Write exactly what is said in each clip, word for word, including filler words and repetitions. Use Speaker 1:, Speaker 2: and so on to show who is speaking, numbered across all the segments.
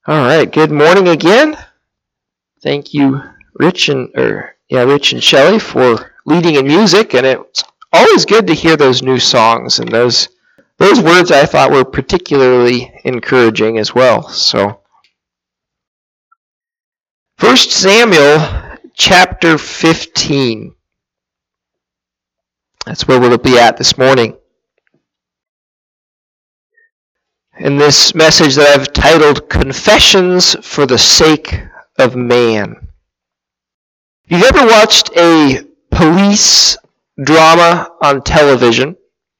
Speaker 1: All right, good morning again. Thank you, Rich and or yeah, Rich and Shelley for leading in music, and it's always good to hear those new songs and those those words I thought were particularly encouraging as well. So, First Samuel chapter fifteen. That's where we'll be at this morning. In this message that I've titled Confessions for the Sake of Man. You've ever watched a police drama on television?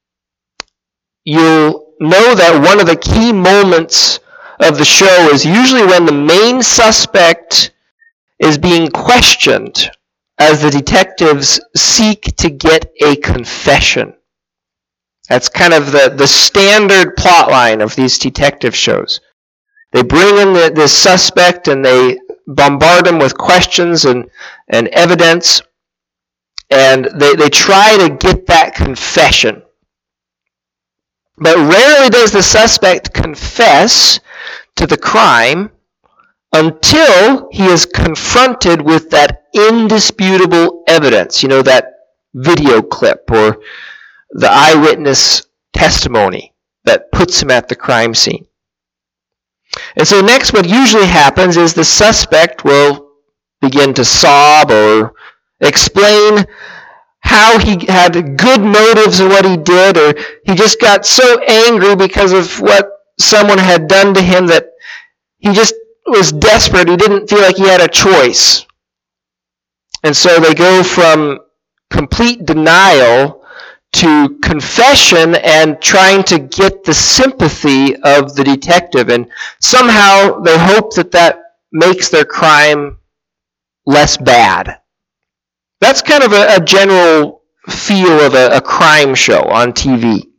Speaker 1: You'll know that one of the key moments of the show is usually when the main suspect is being questioned as the detectives seek to get a confession. That's kind of the, the standard plot line of these detective shows. They bring in the, the suspect and they bombard him with questions and, and evidence, and they, they try to get that confession. But rarely does the suspect confess to the crime until he is confronted with that indisputable evidence, you know, that video clip or the eyewitness testimony that puts him at the crime scene. And so next what usually happens is the suspect will begin to sob or explain how he had good motives in what he did, or he just got so angry because of what someone had done to him that he just was desperate. He didn't feel like he had a choice. And so they go from complete denial to confession and trying to get the sympathy of the detective. And somehow they hope that that makes their crime less bad. That's kind of a, a general feel of a, a crime show on T V.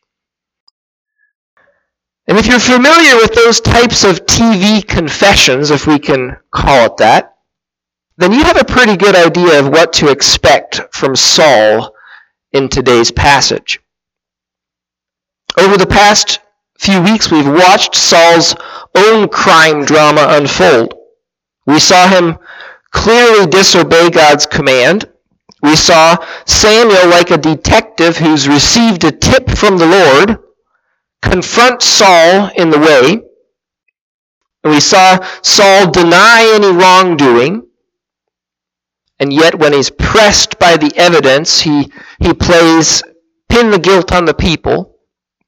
Speaker 1: And if you're familiar with those types of T V confessions, if we can call it that, then you have a pretty good idea of what to expect from Saul in today's passage. Over the past few weeks, we've watched Saul's own crime drama unfold. We saw him clearly disobey God's command. We saw Samuel, like a detective who's received a tip from the Lord, confront Saul in the way. And we saw Saul deny any wrongdoing. And yet when he's pressed by the evidence, he, he plays pin the guilt on the people.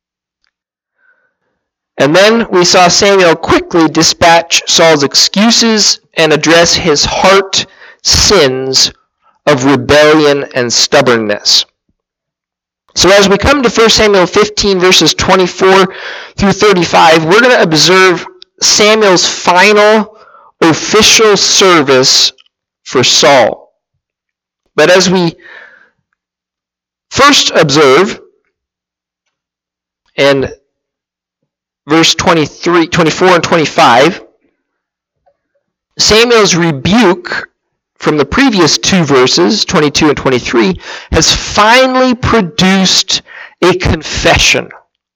Speaker 1: And then we saw Samuel quickly dispatch Saul's excuses and address his heart sins of rebellion and stubbornness. So as we come to First Samuel fifteen, verses twenty-four through thirty-five, we're going to observe Samuel's final official service for Saul. But as we first observe in verse twenty-three, twenty-four and twenty-five, Samuel's rebuke from the previous two verses, twenty-two and twenty-three, has finally produced a confession.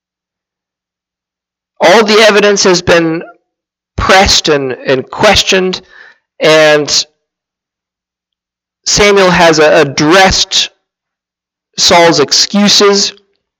Speaker 1: All the evidence has been pressed and, and questioned, and Samuel has addressed Saul's excuses,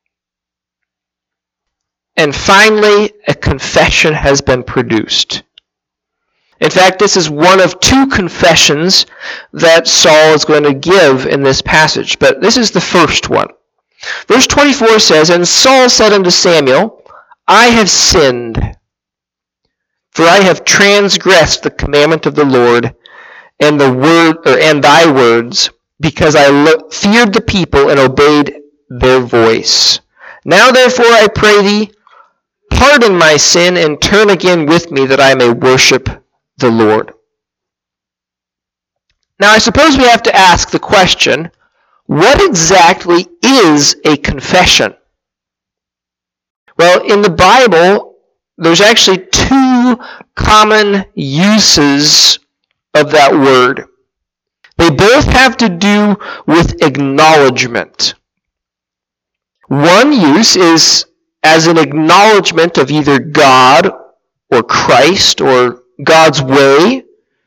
Speaker 1: and finally a confession has been produced. In fact, this is one of two confessions that Saul is going to give in this passage, but this is the first one. Verse twenty-four says, "And Saul said unto Samuel, I have sinned, for I have transgressed the commandment of the Lord, and the word, or and thy words, because I lo- feared the people and obeyed their voice. Now therefore I pray thee, pardon my sin and turn again with me, that I may worship the Lord." Now I suppose we have to ask the question, what exactly is a confession? Well, in the Bible, there's actually two common uses of that word. They both have to do with acknowledgement. One use is as an acknowledgement of either God or Christ or God's way,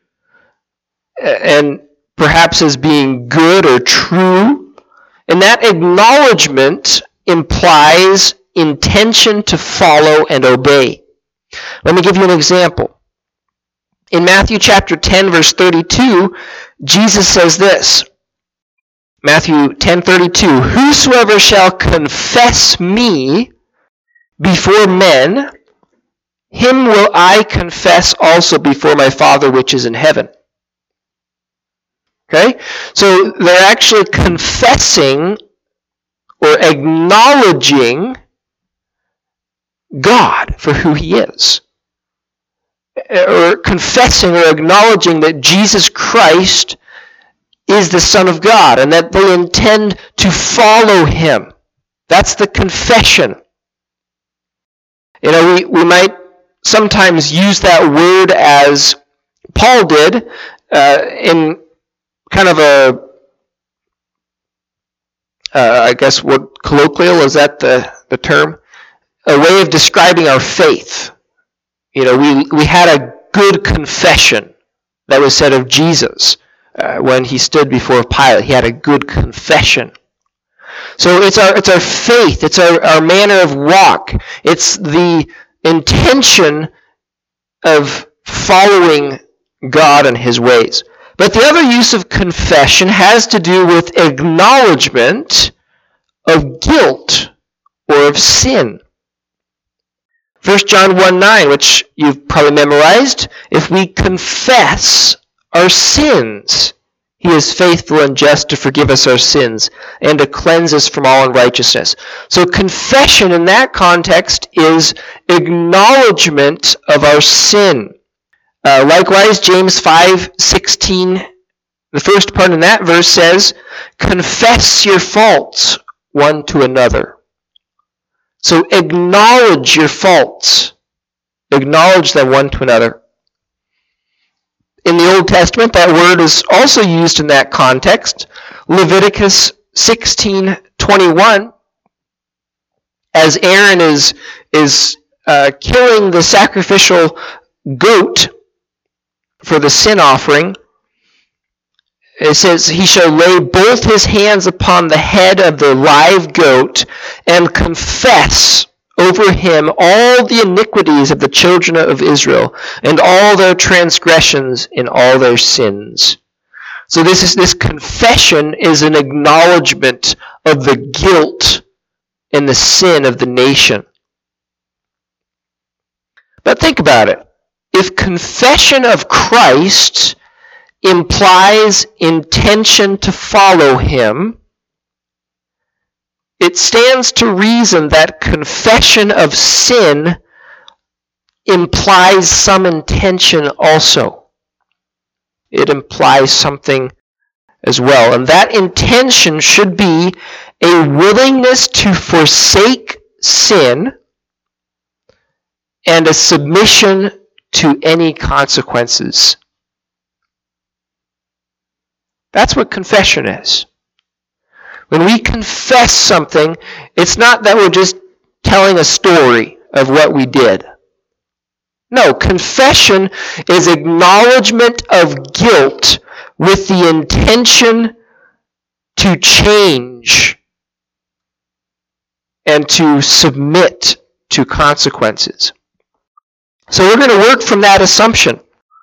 Speaker 1: and perhaps as being good or true. And that acknowledgement implies intention to follow and obey. Let me give you an example. In Matthew chapter ten, verse thirty-two, Jesus says this. Matthew ten thirty-two, "Whosoever shall confess me before men, him will I confess also before my Father which is in heaven." Okay? So they're actually confessing or acknowledging God for who he is. Or confessing or acknowledging that Jesus Christ is the Son of God and that they intend to follow him. That's the confession. You know, we, we might sometimes use that word as Paul did uh, in kind of a, uh, I guess what colloquial, is that the, the term? A way of describing our faith. You know, we, we had a good confession that was said of Jesus uh, when he stood before Pilate. He had a good confession. So it's our it's our faith, it's our, our manner of walk, it's the intention of following God and his ways. But the other use of confession has to do with acknowledgement of guilt or of sin. First John one nine, which you've probably memorized, if we confess our sins, he is faithful and just to forgive us our sins and to cleanse us from all unrighteousness. So confession in that context is acknowledgement of our sin. Uh, likewise, James five sixteen, the first part in that verse says, "Confess your faults one to another." So acknowledge your faults. Acknowledge them one to another. In the Old Testament, that word is also used in that context. Leviticus sixteen twenty-one, as Aaron is, is uh, killing the sacrificial goat for the sin offering, it says, "He shall lay both his hands upon the head of the live goat and confess over him all the iniquities of the children of Israel and all their transgressions and all their sins." So this is this confession is an acknowledgement of the guilt and the sin of the nation. But think about it. If confession of Christ implies intention to follow him, it stands to reason that confession of sin implies some intention also. It implies something as well. And that intention should be a willingness to forsake sin and a submission to any consequences. That's what confession is. When we confess something, it's not that we're just telling a story of what we did. No, confession is acknowledgement of guilt with the intention to change and to submit to consequences. So we're going to work from that assumption.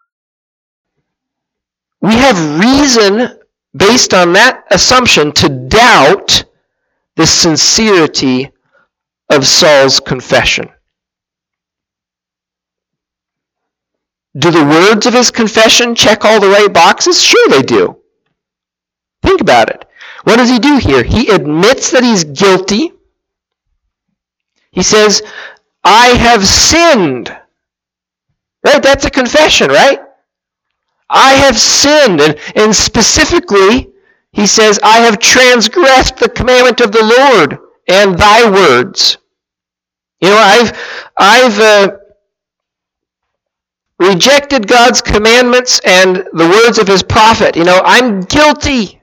Speaker 1: We have reason, based on that assumption, to doubt the sincerity of Saul's confession. Do the words of his confession check all the right boxes? Sure they do. Think about it. What does he do here? He admits that he's guilty. He says, "I have sinned." Right? That's a confession, right? I have sinned. And, and specifically, he says, "I have transgressed the commandment of the Lord and thy words." You know, I've, I've uh, rejected God's commandments and the words of his prophet. You know, I'm guilty.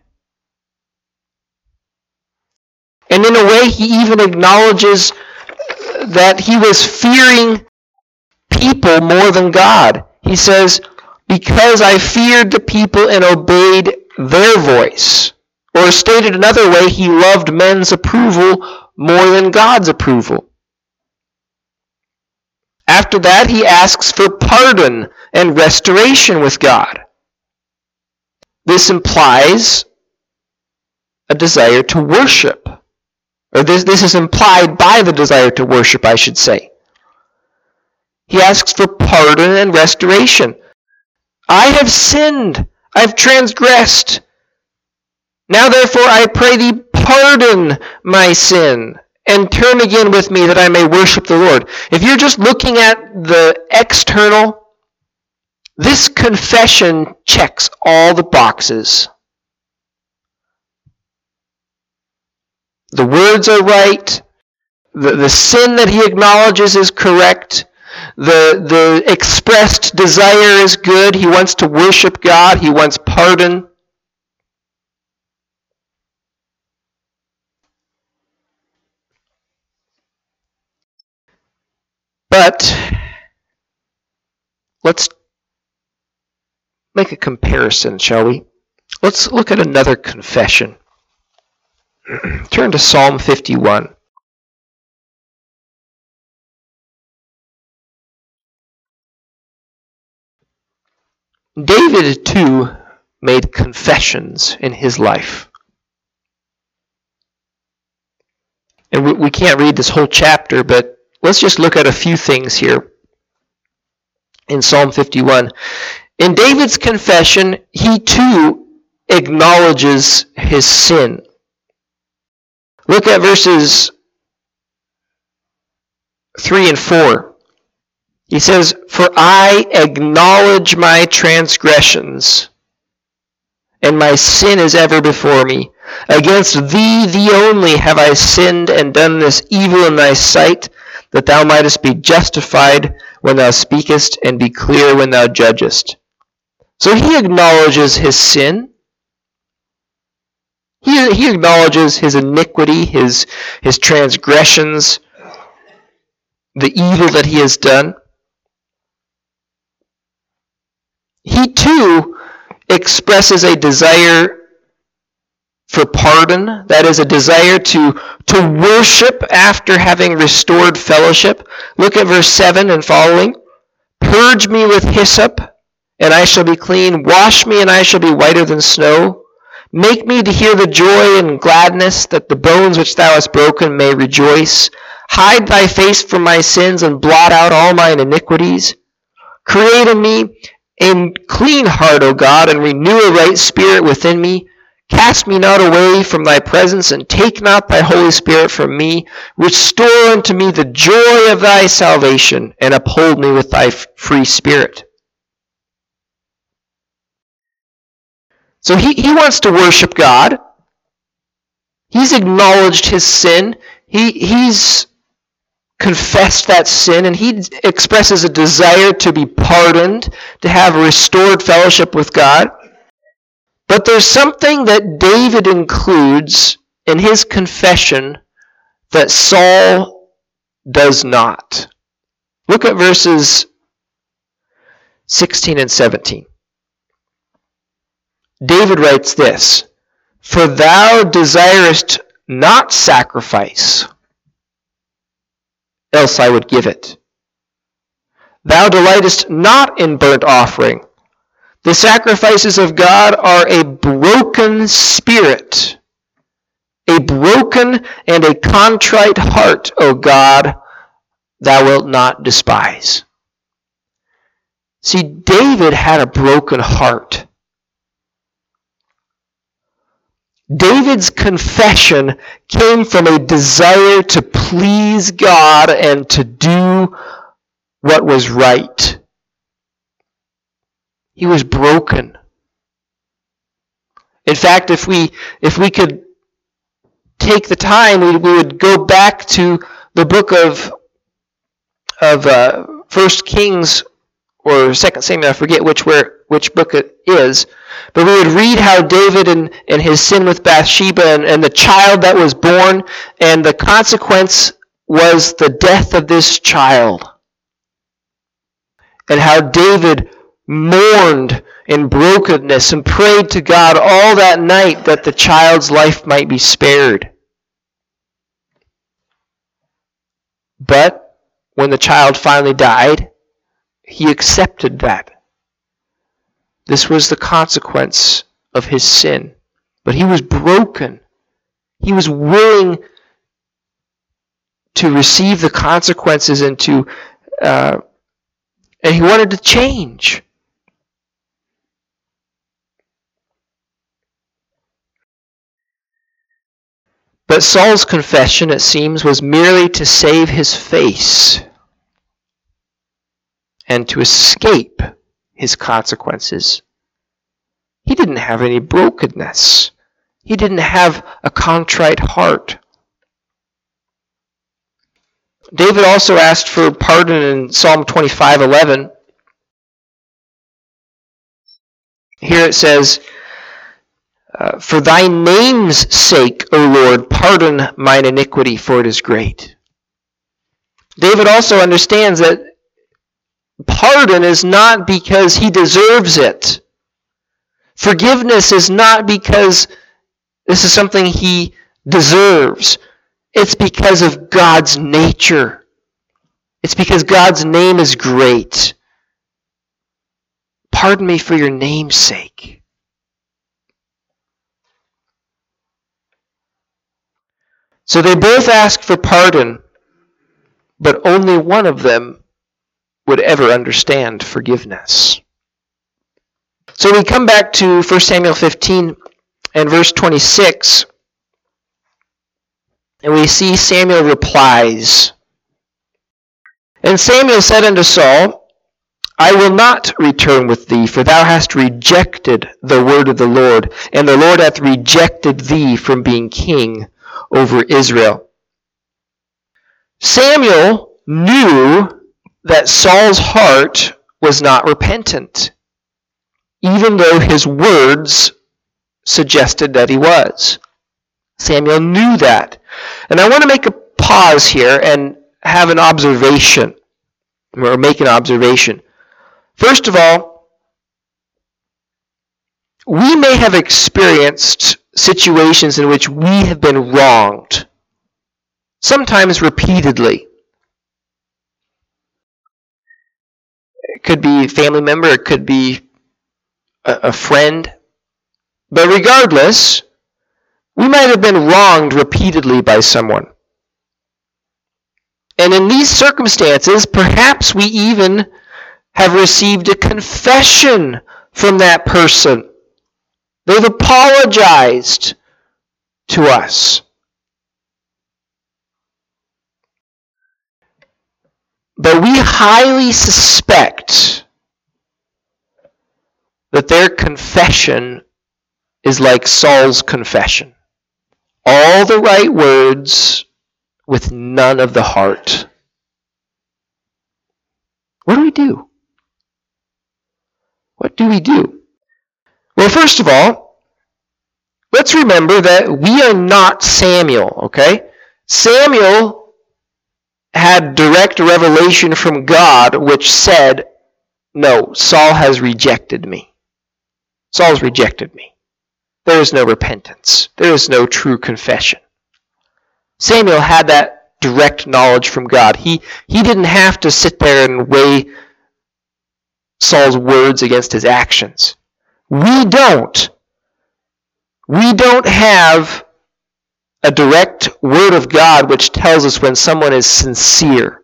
Speaker 1: And in a way, he even acknowledges that he was fearing people more than God. He says, because I feared the people and obeyed their voice. Or stated another way, he loved men's approval more than God's approval. After that, he asks for pardon and restoration with God. This implies a desire to worship. Or this, this is implied by the desire to worship, I should say. He asks for pardon and restoration. I have sinned. I've transgressed. Now therefore I pray thee, pardon my sin, and turn again with me that I may worship the Lord. If you're just looking at the external, this confession checks all the boxes. The words are right. The, the sin that he acknowledges is correct. The, the expressed desire is good. He wants to worship God. He wants pardon. But let's make a comparison, shall we? Let's look at another confession. Turn to Psalm fifty-one. David, too, made confessions in his life. And we, we can't read this whole chapter, but let's just look at a few things here in Psalm fifty-one. In David's confession, he too acknowledges his sin. Look at verses three and four. He says, for I acknowledge my transgressions, and my sin is ever before me. Against thee, thee only, have I sinned and done this evil in thy sight, that thou mightest be justified when thou speakest, and be clear when thou judgest. So he acknowledges his sin. He, he acknowledges his iniquity, his, his transgressions, the evil that he has done. He too expresses a desire for pardon, that is, a desire to, to worship after having restored fellowship. Look at verse seven and following. Purge me with hyssop, and I shall be clean. Wash me, and I shall be whiter than snow. Make me to hear the joy and gladness, that the bones which thou hast broken may rejoice. Hide thy face from my sins, and blot out all mine iniquities. Create in me a clean heart, O God, and renew a right spirit within me. Cast me not away from thy presence, and take not thy Holy Spirit from me. Restore unto me the joy of thy salvation, and uphold me with thy free spirit. So he, he wants to worship God. He's acknowledged his sin. He, he's confessed that sin, and he expresses a desire to be pardoned, to have restored fellowship with God. But there's something that David includes in his confession that Saul does not. Look at verses sixteen and seventeen. David writes this, for thou desirest not sacrifice, else I would give it. Thou delightest not in burnt offering. The sacrifices of God are a broken spirit, a broken and a contrite heart, O God, thou wilt not despise. See, David had a broken heart. David's confession came from a desire to please God and to do what was right. He was broken. In fact, if we if we could take the time, we, we would go back to the book of of uh, First Kings or Second Samuel. I forget which where which book it is, but we would read how David and, and his sin with Bathsheba and, and the child that was born, and the consequence was the death of this child. and how David mourned in brokenness and prayed to God all that night that the child's life might be spared. But when the child finally died, he accepted that. This was the consequence of his sin. But he was broken. He was willing to receive the consequences and to, uh, and he wanted to change. But Saul's confession, it seems, was merely to save his face and to escape his consequences. He didn't have any brokenness. He didn't have a contrite heart. David also asked for pardon in Psalm twenty-five eleven. Here it says, Uh, for thy name's sake, O Lord, pardon mine iniquity, for it is great. David also understands that pardon is not because he deserves it. Forgiveness is not because this is something he deserves. It's because of God's nature. It's because God's name is great. Pardon me for your name's sake. So they both asked for pardon, but only one of them would ever understand forgiveness. So we come back to First Samuel fifteen and verse twenty-six, and we see Samuel replies. And Samuel said unto Saul, I will not return with thee, for thou hast rejected the word of the Lord, and the Lord hath rejected thee from being king over Israel. Samuel knew that Saul's heart was not repentant, even though his words suggested that he was. Samuel knew that. And I want to make a pause here and have an observation, or make an observation. First of all, we may have experienced situations in which we have been wronged, sometimes repeatedly. It could be a family member, it could be a, a friend. But regardless, we might have been wronged repeatedly by someone. And in these circumstances, perhaps we even have received a confession from that person. They've apologized to us. But we highly suspect that their confession is like Saul's confession. All the right words with none of the heart. What do we do? What do we do? Well, first of all, let's remember that we are not Samuel, okay? Samuel had direct revelation from God which said, no, Saul has rejected me. Saul's rejected me. There is no repentance. There is no true confession. Samuel had that direct knowledge from God. He, he didn't have to sit there and weigh Saul's words against his actions. We don't. We don't have a direct word of God which tells us when someone is sincere.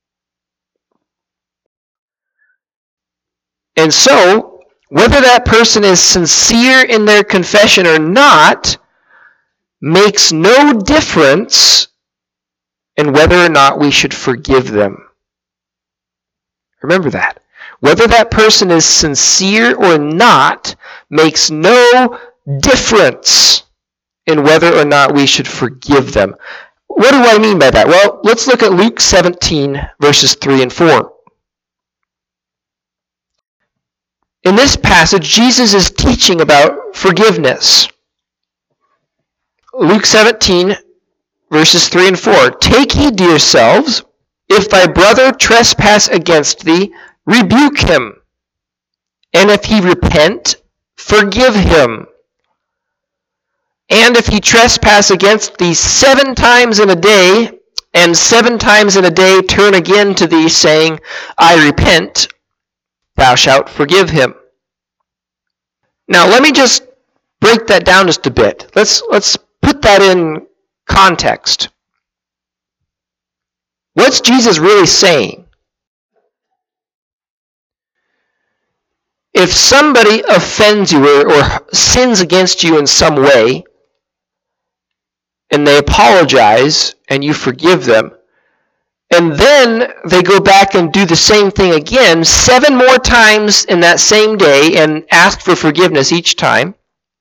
Speaker 1: And so, whether that person is sincere in their confession or not makes no difference in whether or not we should forgive them. Remember that. Whether that person is sincere or not makes no difference in whether or not we should forgive them. What do I mean by that? Well, let's look at Luke seventeen, verses three and four. In this passage, Jesus is teaching about forgiveness. Luke seventeen, verses three and four. Take heed to yourselves, if thy brother trespass against thee, rebuke him. And if he repent, forgive him. And if he trespass against thee seven times in a day, and seven times in a day turn again to thee, saying, I repent, thou shalt forgive him. Now let me just break that down just a bit. Let's let's put that in context. What's Jesus really saying? If somebody offends you or, or sins against you in some way, and they apologize and you forgive them, and then they go back and do the same thing again seven more times in that same day and ask for forgiveness each time,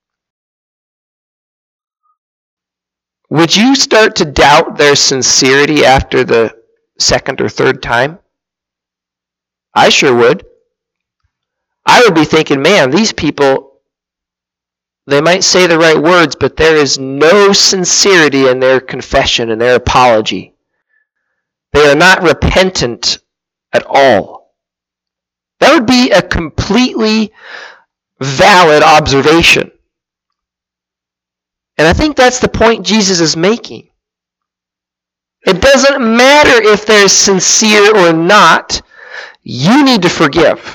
Speaker 1: would you start to doubt their sincerity after the second or third time? I sure would. I would be thinking, man, these people, they might say the right words, but there is no sincerity in their confession and their apology. They are not repentant at all. That would be a completely valid observation. And I think that's the point Jesus is making. It doesn't matter if they're sincere or not. You need to forgive.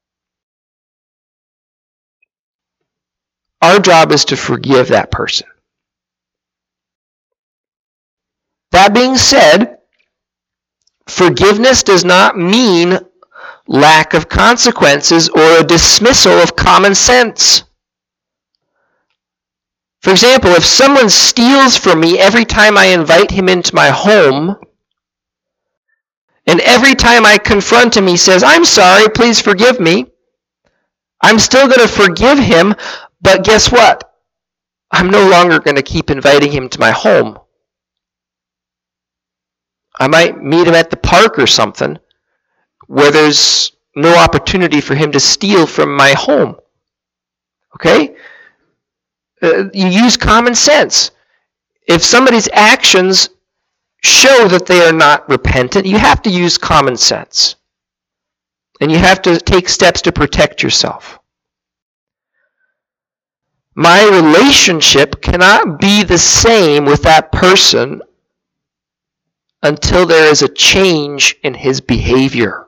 Speaker 1: Our job is to forgive that person. That being said, forgiveness does not mean lack of consequences or a dismissal of common sense. For example, if someone steals from me every time I invite him into my home, and every time I confront him he says, I'm sorry, please forgive me, I'm still going to forgive him, but guess what? I'm no longer going to keep inviting him to my home. I might meet him at the park or something where there's no opportunity for him to steal from my home. Okay? Uh, you use common sense. If somebody's actions show that they are not repentant, you have to use common sense. And you have to take steps to protect yourself. My relationship cannot be the same with that person until there is a change in his behavior.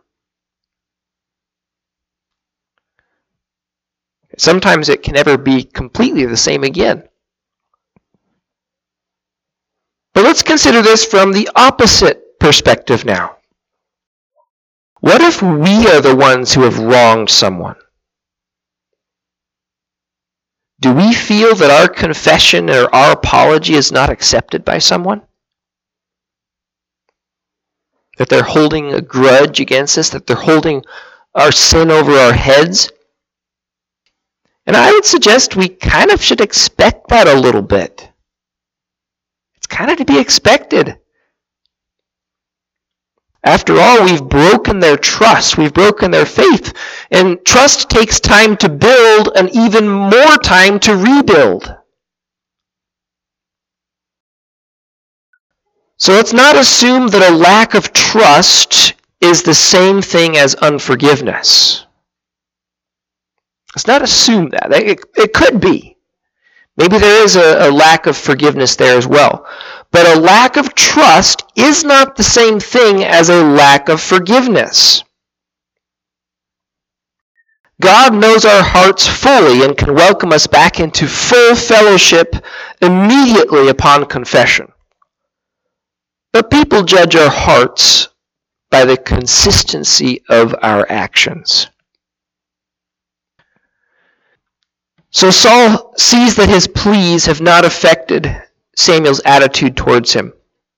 Speaker 1: Sometimes it can never be completely the same again. But let's consider this from the opposite perspective now. What if we are the ones who have wronged someone? Do we feel that our confession or our apology is not accepted by someone? That they're holding a grudge against us, that they're holding our sin over our heads? And I would suggest we kind of should expect that a little bit. It's kind of to be expected. After all, we've broken their trust. We've broken their faith. And trust takes time to build and even more time to rebuild. So let's not assume that a lack of trust is the same thing as unforgiveness. Let's not assume that. It, it could be. Maybe there is a, a lack of forgiveness there as well. But a lack of trust is not the same thing as a lack of forgiveness. God knows our hearts fully and can welcome us back into full fellowship immediately upon confession. But people judge our hearts by the consistency of our actions. So Saul sees that his pleas have not affected Samuel's attitude towards him.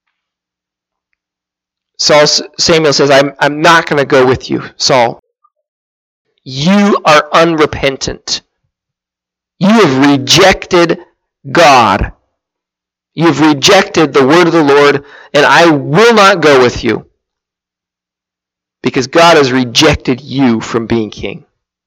Speaker 1: Saul, Samuel says, I'm, I'm not going to go with you, Saul. You are unrepentant. You have rejected God. You have rejected the word of the Lord, and I will not go with you because God has rejected you from being king.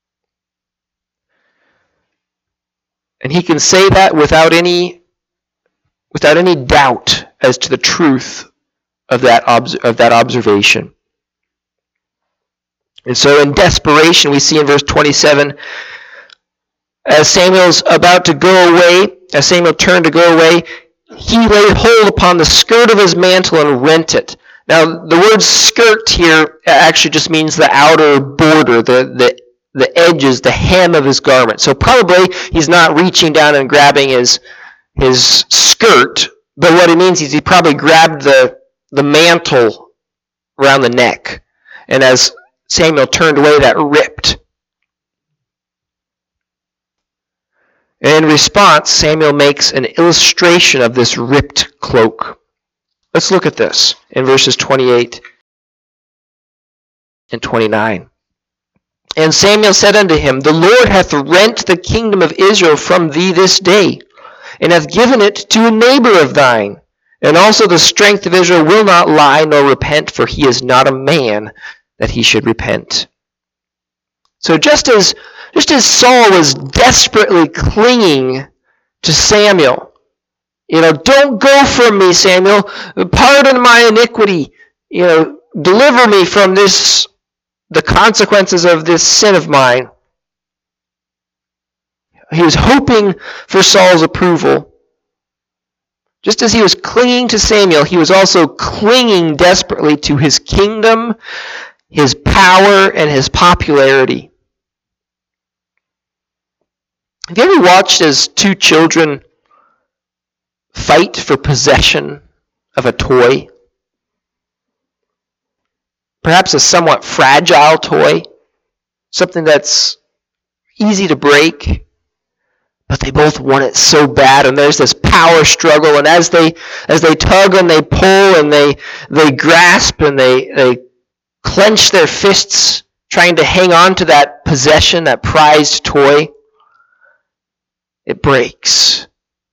Speaker 1: And he can say that without any, without any doubt as to the truth of that, obs- of that observation. And so in desperation, we see in verse twenty-seven, as Samuel's about to go away, as Samuel turned to go away, he laid hold upon the skirt of his mantle and rent it. Now, the word skirt here actually just means the outer border, the, the, the edges, the hem of his garment. So probably he's not reaching down and grabbing his, his skirt, but what it means is he probably grabbed the, the mantle around the neck. And as Samuel turned away, that ripped. And in response, Samuel makes an illustration of this ripped cloak. Let's look at this in verses twenty-eight and twenty-nine. And Samuel said unto him, The Lord hath rent the kingdom of Israel from thee this day, and hath given it to a neighbor of thine. And also the strength of Israel will not lie nor repent, for he is not a man that he should repent. So just as just as Saul was desperately clinging to Samuel, you know, don't go from me, Samuel. Pardon my iniquity. You know, deliver me from this, the consequences of this sin of mine. He was hoping for Saul's approval. Just as he was clinging to Samuel, he was also clinging desperately to his kingdom, his power, and his popularity. Have you ever watched as two children fight for possession of a toy? Perhaps a somewhat fragile toy, something that's easy to break, but they both want it so bad, and there's this power struggle, and as they as they tug and they pull and they they grasp and they they clench their fists trying to hang on to that possession, that prized toy, it breaks.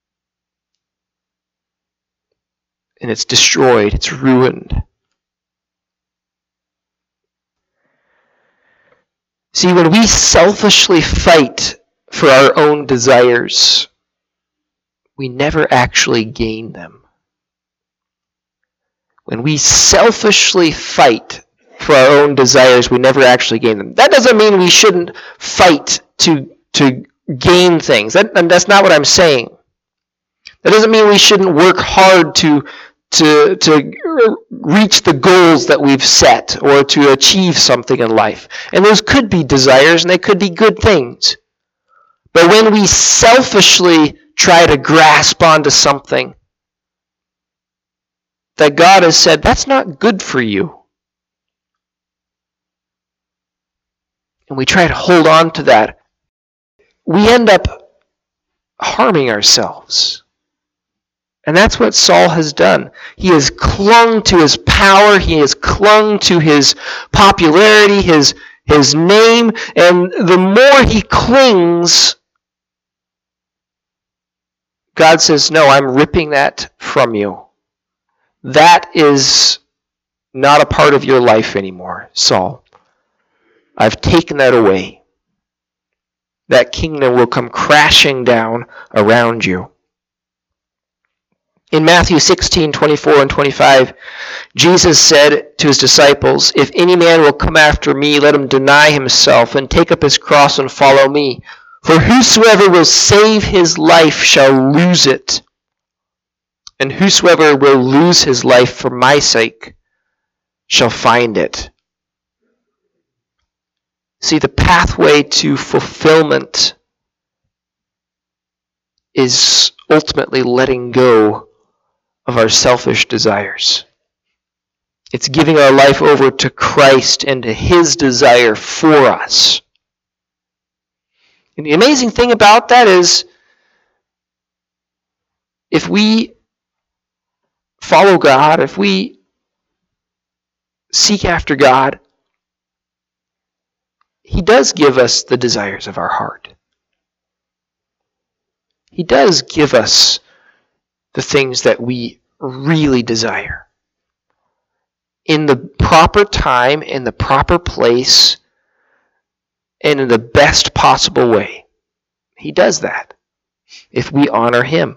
Speaker 1: And it's destroyed. It's ruined. See, when we selfishly fight for our own desires, we never actually gain them. When we selfishly fight for our own desires, we never actually gain them. That doesn't mean we shouldn't fight to, to gain things. That, and that's not what I'm saying. That doesn't mean we shouldn't work hard to to to reach the goals that we've set or to achieve something in life. And those could be desires and they could be good things. But when we selfishly try to grasp onto something that God has said, that's not good for you, and we try to hold on to that, we end up harming ourselves. And that's what Saul has done. He has clung to his power. He has clung to his popularity, his, his name. And the more he clings, God says, no, I'm ripping that from you. That is not a part of your life anymore, Saul. I've taken that away. That kingdom will come crashing down around you. In Matthew sixteen, twenty-four and twenty-five, Jesus said to his disciples, If any man will come after me, let him deny himself and take up his cross and follow me. For whosoever will save his life shall lose it, and whosoever will lose his life for my sake shall find it. See, the pathway to fulfillment is ultimately letting go of our selfish desires. It's giving our life over to Christ and to his desire for us. And the amazing thing about that is, if we follow God, if we seek after God, he does give us the desires of our heart. He does give us the things that we really desire. In the proper time, in the proper place, and in the best possible way. He does that if we honor him.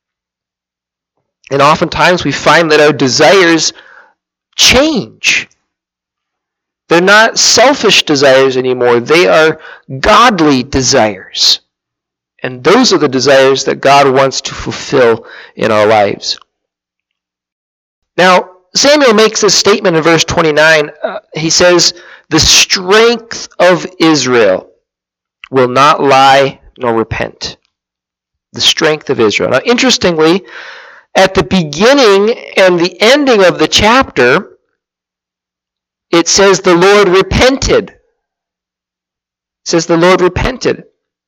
Speaker 1: And oftentimes we find that our desires change. They're not selfish desires anymore. They are godly desires. And those are the desires that God wants to fulfill in our lives. Now, Samuel makes this statement in verse twenty-nine. Uh, he says, "The strength of Israel will not lie nor repent." The strength of Israel. Now, interestingly, at the beginning and the ending of the chapter, it says the Lord repented. It says the Lord repented.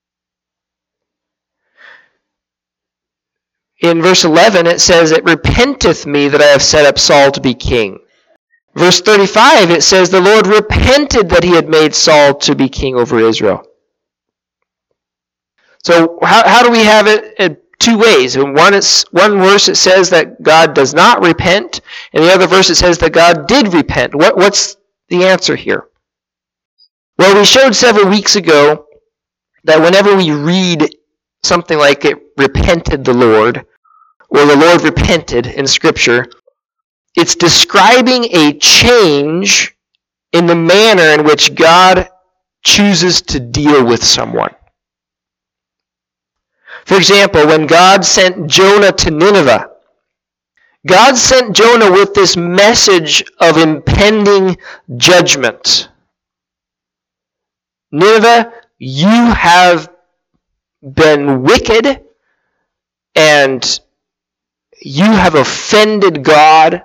Speaker 1: In verse eleven, it says, "It repenteth me that I have set up Saul to be king." Verse thirty-five, it says, "The Lord repented that he had made Saul to be king over Israel." So how, how do we have it? In two ways. In one, it's, one verse it says that God does not repent, and the other verse it says that God did repent. What, what's the answer here? Well, we showed several weeks ago that whenever we read something like "it repented the Lord," or "the Lord repented" in Scripture, it's describing a change in the manner in which God chooses to deal with someone. For example, when God sent Jonah to Nineveh, God sent Jonah with this message of impending judgment. Nineveh, you have been wicked, and you have offended God,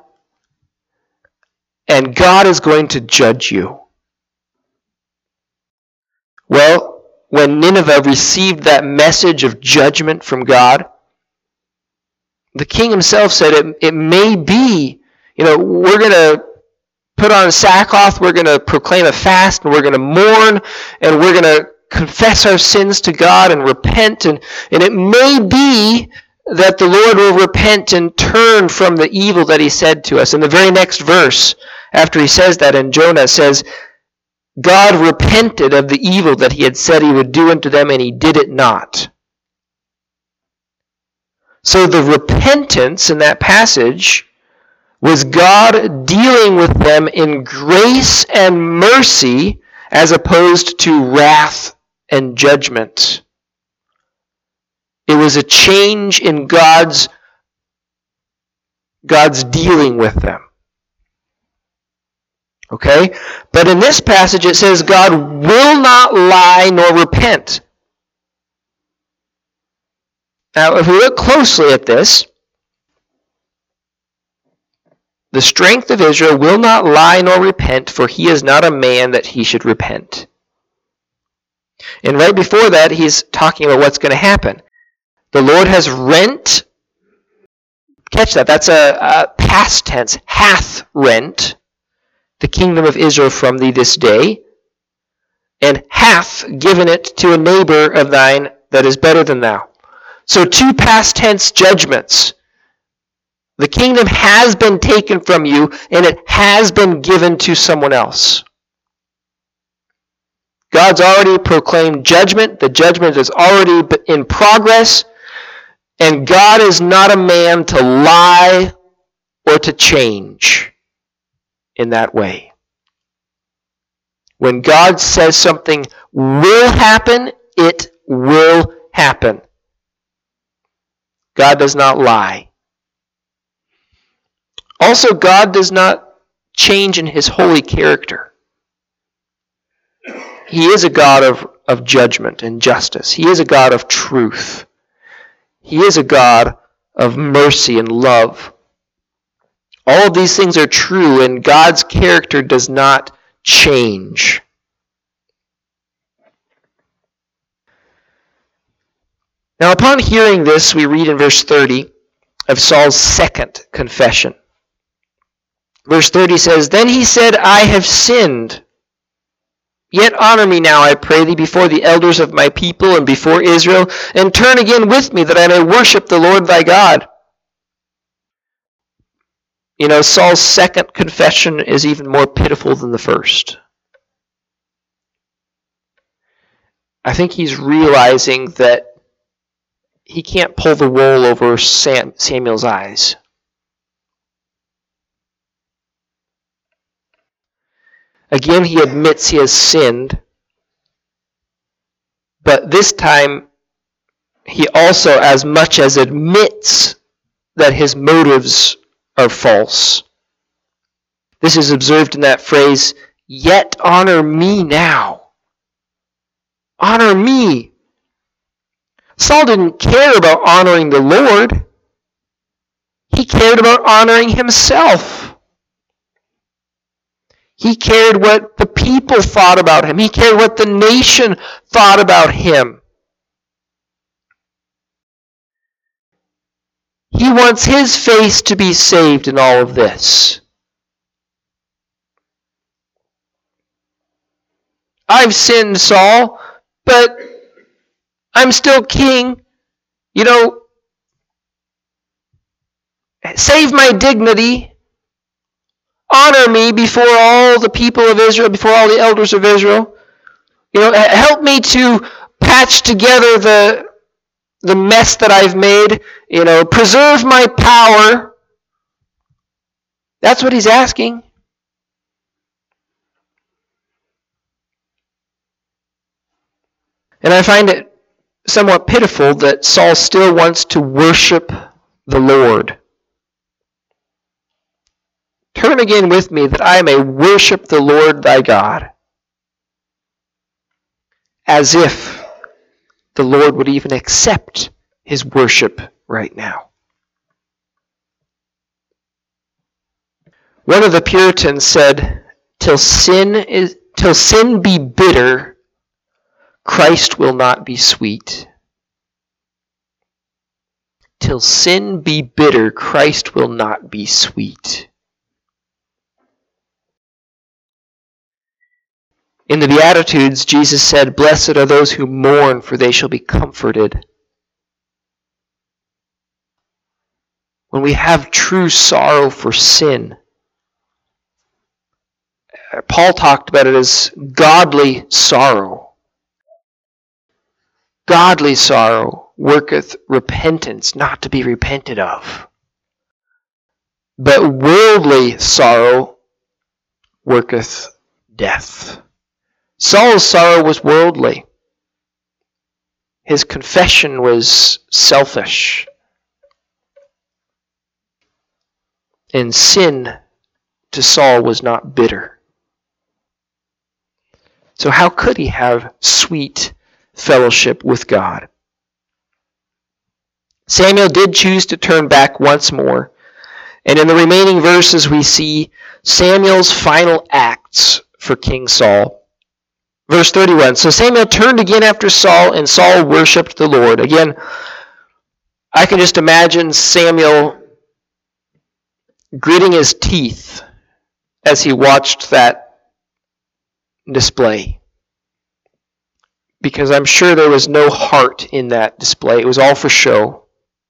Speaker 1: and God is going to judge you. Well, when Nineveh received that message of judgment from God, the king himself said, it, it may be, you know, we're going to put on sackcloth, we're going to proclaim a fast, and we're going to mourn, and we're going to confess our sins to God and repent, and, and it may be that the Lord will repent and turn from the evil that he said to us. In the very next verse, after he says that, in Jonah, says, God repented of the evil that he had said he would do unto them, and he did it not. So the repentance in that passage was God dealing with them in grace and mercy as opposed to wrath and judgment. It was a change in God's, God's dealing with them. Okay? But in this passage it says God will not lie nor repent. Now, if we look closely at this, the strength of Israel will not lie nor repent, for he is not a man that he should repent. And right before that, he's talking about what's going to happen. The Lord has rent, catch that, that's a, a past tense, hath rent the kingdom of Israel from thee this day, and hath given it to a neighbor of thine that is better than thou. So two past tense judgments. The kingdom has been taken from you, and it has been given to someone else. God's already proclaimed judgment. The judgment is already in progress, and God is not a man to lie or to change in that way. When God says something will happen, it will happen. God does not lie. Also, God does not change in his holy character. He is a God of, of judgment and justice. He is a God of truth. He is a God of mercy and love. All of these things are true, and God's character does not change. Now, upon hearing this, we read in verse thirty of Saul's second confession. Verse thirty says, Then he said, I have sinned. Yet honor me now, I pray thee, before the elders of my people and before Israel, and turn again with me, that I may worship the Lord thy God. You know, Saul's second confession is even more pitiful than the first. I think he's realizing that he can't pull the wool over Sam, Samuel's eyes. Again, he admits he has sinned. But this time, he also as much as admits that his motives are false. This is observed in that phrase, "Yet honor me now." Honor me. Saul didn't care about honoring the Lord. He cared about honoring himself. He cared what the people thought about him. He cared what the nation thought about him. He wants his face to be saved in all of this. I've sinned, Saul, but I'm still king. You know, save my dignity. Honor me before all the people of Israel, before all the elders of Israel. You know, help me to patch together the, the mess that I've made. You know, preserve my power. That's what he's asking. And I find it somewhat pitiful that Saul still wants to worship the Lord. Turn again with me that I may worship the Lord thy God. As if the Lord would even accept his worship right now. One of the Puritans said, till sin is till sin be bitter, Christ will not be sweet. Till sin be bitter, Christ will not be sweet. In the Beatitudes, Jesus said, "Blessed are those who mourn, for they shall be comforted." When we have true sorrow for sin, Paul talked about it as godly sorrow. Godly sorrow worketh repentance, not to be repented of. But worldly sorrow worketh death. Saul's sorrow was worldly. His confession was selfish. And sin to Saul was not bitter. So how could he have sweet fellowship with God? Samuel did choose to turn back once more. And in the remaining verses we see Samuel's final acts for King Saul. Verse thirty-one, so Samuel turned again after Saul, and Saul worshipped the Lord. Again, I can just imagine Samuel gritting his teeth as he watched that display. Because I'm sure there was no heart in that display. It was all for show.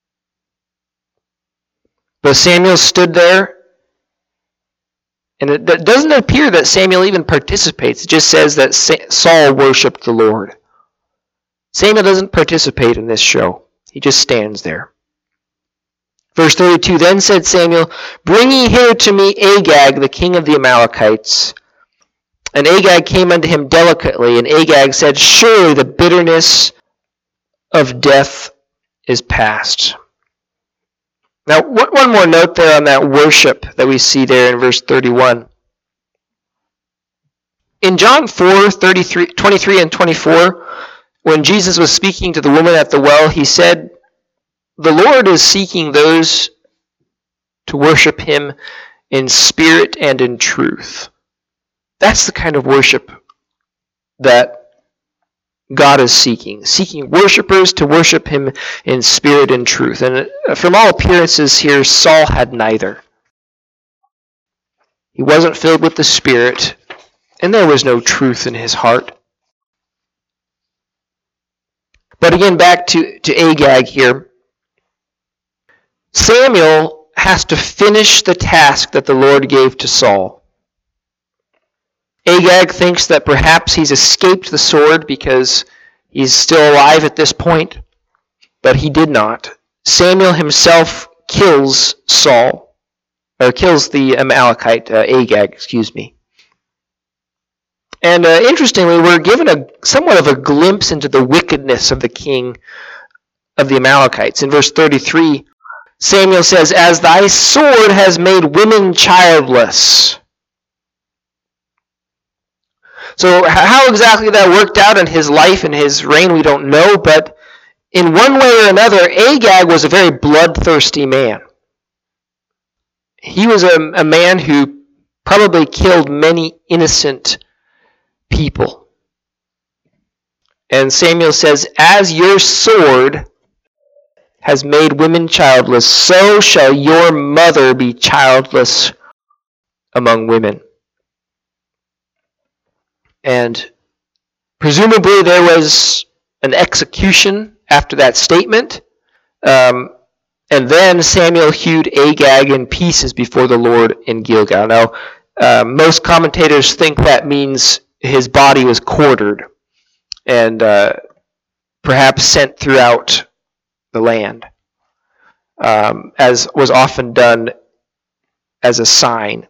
Speaker 1: But Samuel stood there, and it doesn't appear that Samuel even participates. It just says that Saul worshipped the Lord. Samuel doesn't participate in this show. He just stands there. Verse thirty-two, then said Samuel, bring ye here to me Agag, the king of the Amalekites. And Agag came unto him delicately, and Agag said, surely the bitterness of death is past. Now, one more note there on that worship that we see there in verse thirty-one. In John four, thirty-three, twenty-three and twenty-four, when Jesus was speaking to the woman at the well, he said, the Lord is seeking those to worship him in spirit and in truth. That's the kind of worship that God is seeking, seeking worshipers to worship him in spirit and truth. And from all appearances here, Saul had neither. He wasn't filled with the Spirit, and there was no truth in his heart. But again, back to, to Agag here. Samuel has to finish the task that the Lord gave to Saul. Agag thinks that perhaps he's escaped the sword because he's still alive at this point, but he did not. Samuel himself kills Saul, or kills the Amalekite, uh, Agag, excuse me. And uh, interestingly, we're given a somewhat of a glimpse into the wickedness of the king of the Amalekites. In verse thirty-three, Samuel says, "As thy sword has made women childless." So how exactly that worked out in his life and his reign, we don't know, but in one way or another, Agag was a very bloodthirsty man. He was a, a man who probably killed many innocent people. And Samuel says, "As your sword has made women childless, so shall your mother be childless among women." And presumably there was an execution after that statement. Um, and then Samuel hewed Agag in pieces before the Lord in Gilgal. Now, uh, most commentators think that means his body was quartered and uh, perhaps sent throughout the land, um, as was often done as a sign.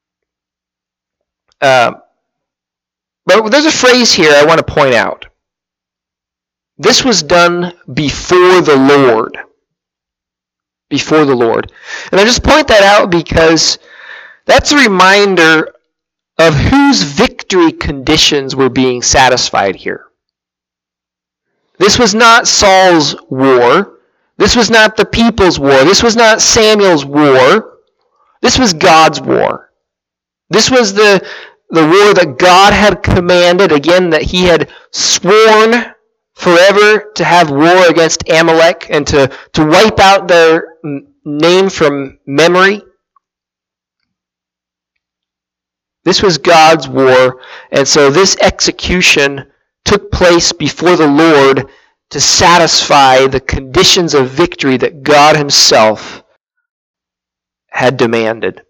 Speaker 1: Uh, but there's a phrase here I want to point out. This was done before the Lord. Before the Lord. And I just point that out because that's a reminder of whose victory conditions were being satisfied here. This was not Saul's war. This was not the people's war. This was not Samuel's war. This was God's war. This was the, the war that God had commanded, again, that he had sworn forever to have war against Amalek and to, to wipe out their name from memory. This was God's war, and so this execution took place before the Lord to satisfy the conditions of victory that God himself had demanded.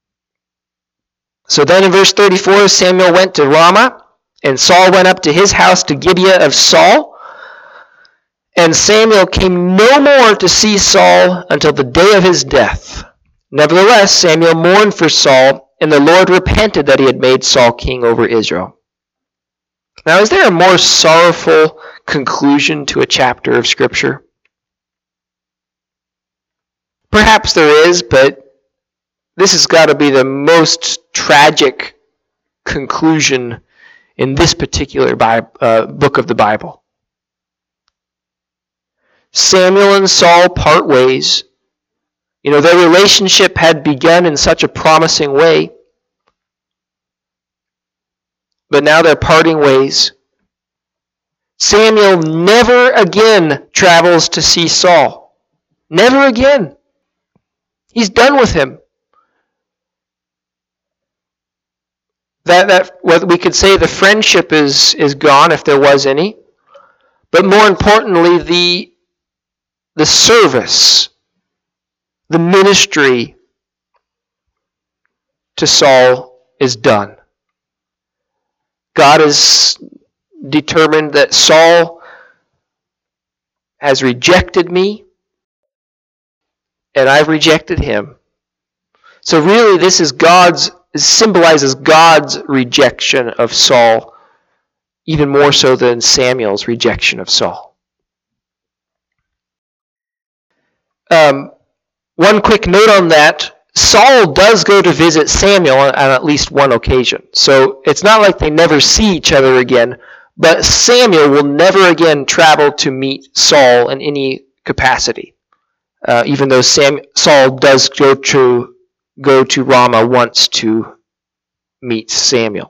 Speaker 1: So then in verse thirty-four, Samuel went to Ramah, and Saul went up to his house to Gibeah of Saul. And Samuel came no more to see Saul until the day of his death. Nevertheless, Samuel mourned for Saul, and the Lord repented that he had made Saul king over Israel. Now, is there a more sorrowful conclusion to a chapter of Scripture? Perhaps there is, but this has got to be the most tragic conclusion in this particular Bible, uh, book of the Bible. Samuel and Saul part ways. You know, their relationship had begun in such a promising way, but now they're parting ways. Samuel never again travels to see Saul. Never again. He's done with him. That that what we could say the friendship is is gone, if there was any, but more importantly, the the service, the ministry to Saul is done. God has determined that Saul has rejected me, and I've rejected him. So really, this is God's symbolizes God's rejection of Saul, even more so than Samuel's rejection of Saul. Um, one quick note on that, Saul does go to visit Samuel on, on at least one occasion. So it's not like they never see each other again, but Samuel will never again travel to meet Saul in any capacity, uh, even though Sam, Saul does go to go to Ramah once to meet Samuel.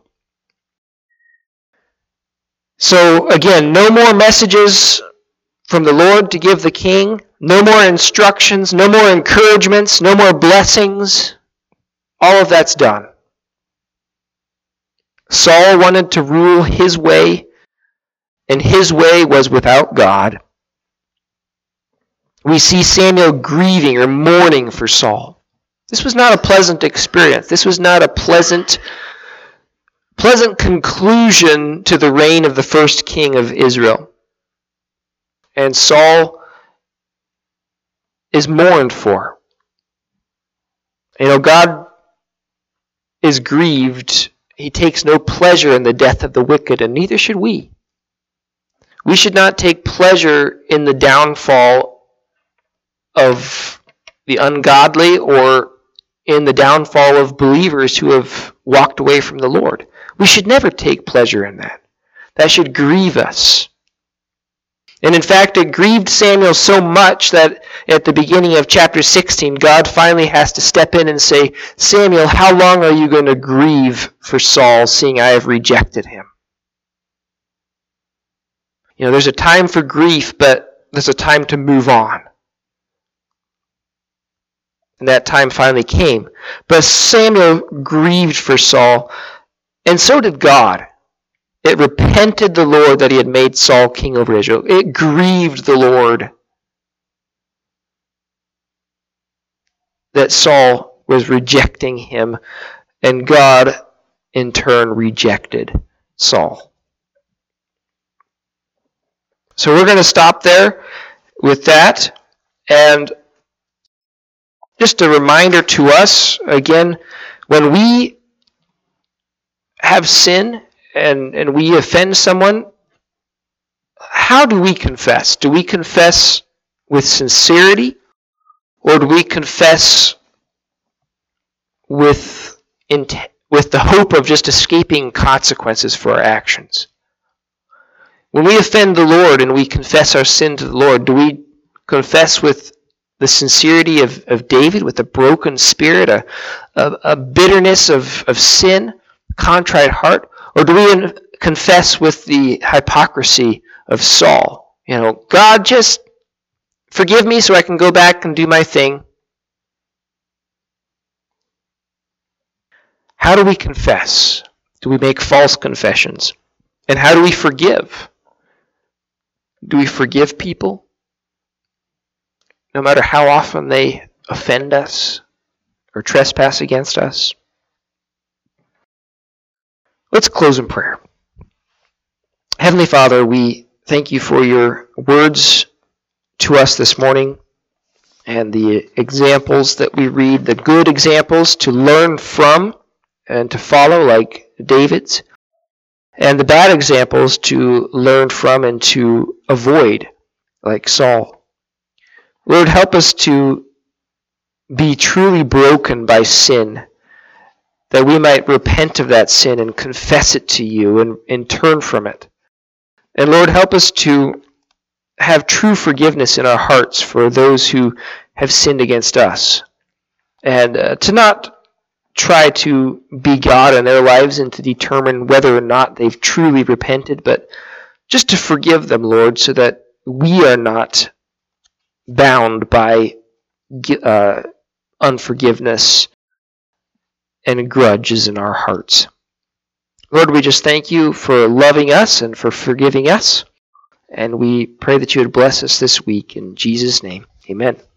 Speaker 1: So again, no more messages from the Lord to give the king, no more instructions, no more encouragements, no more blessings. All of that's done. Saul wanted to rule his way, and his way was without God. We see Samuel grieving or mourning for Saul. This was not a pleasant experience. This was not a pleasant, pleasant conclusion to the reign of the first king of Israel. And Saul is mourned for. You know, God is grieved He takes no pleasure in the death of the wicked, and neither should we. We should not take pleasure in the downfall of the ungodly or in the downfall of believers who have walked away from the Lord. We should never take pleasure in that. That should grieve us. And in fact, it grieved Samuel so much that at the beginning of chapter sixteen, God finally has to step in and say, Samuel, how long are you going to grieve for Saul, seeing I have rejected him? You know, there's a time for grief, but there's a time to move on. And that time finally came. But Samuel grieved for Saul, and so did God. It repented the Lord that he had made Saul king over Israel. It grieved the Lord that Saul was rejecting him, and God in turn rejected Saul. So we're going to stop there with that. And just a reminder to us, again, when we have sin and, and we offend someone, how do we confess? Do we confess with sincerity, or do we confess with int- with the hope of just escaping consequences for our actions? When we offend the Lord and we confess our sin to the Lord, do we confess with the sincerity of, of David, with a broken spirit, a, a, a bitterness of, of sin, contrite heart? Or do we confess with the hypocrisy of Saul? You know, God, just forgive me so I can go back and do my thing. How do we confess? Do we make false confessions? And how do we forgive? Do we forgive people, no matter how often they offend us or trespass against us? Let's close in prayer. Heavenly Father, we thank you for your words to us this morning and the examples that we read, the good examples to learn from and to follow, like David's, and the bad examples to learn from and to avoid, like Saul. Lord, help us to be truly broken by sin, that we might repent of that sin and confess it to you and, and turn from it. And Lord, help us to have true forgiveness in our hearts for those who have sinned against us, and uh, to not try to be God in their lives and to determine whether or not they've truly repented, but just to forgive them, Lord, so that we are not bound by uh, unforgiveness and grudges in our hearts. Lord, we just thank you for loving us and for forgiving us, and we pray that you would bless us this week. In Jesus' name, amen.